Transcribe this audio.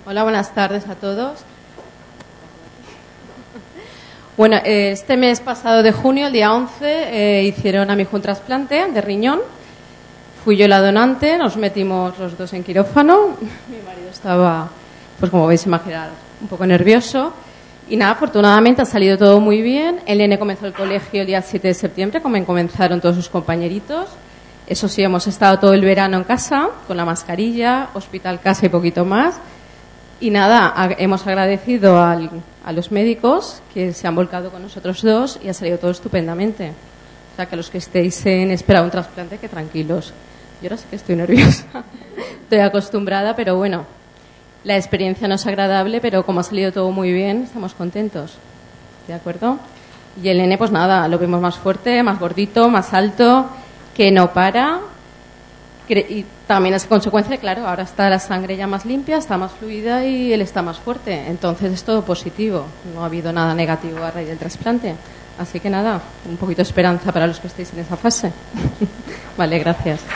Hola, buenas tardes a todos. Bueno, este mes pasado de junio, el día 11, hicieron a mi hijo un trasplante de riñón. Fui yo la donante, nos metimos los dos en quirófano. Mi marido estaba, pues como veis imaginar, un poco nervioso. Y nada, afortunadamente ha salido todo muy bien. El nene comenzó el colegio el día 7 de septiembre, como comenzaron todos sus compañeritos. Eso sí, hemos estado todo el verano en casa, con la mascarilla, hospital, casa y poquito más. Y nada, hemos agradecido a los médicos que se han volcado con nosotros dos y ha salido todo estupendamente. O sea, que los que estéis en espera de un trasplante, que tranquilos. Yo ahora sí que estoy nerviosa. Estoy acostumbrada, pero bueno, la experiencia no es agradable, pero como ha salido todo muy bien, estamos contentos. ¿De acuerdo? Y el nene, pues nada, lo vemos más fuerte, más gordito, más alto, que no para. Y también es consecuencia, claro, ahora está la sangre ya más limpia, está más fluida y él está más fuerte. Entonces es todo positivo. No ha habido nada negativo a raíz del trasplante. Así que nada, un poquito de esperanza para los que estéis en esa fase. Vale, gracias.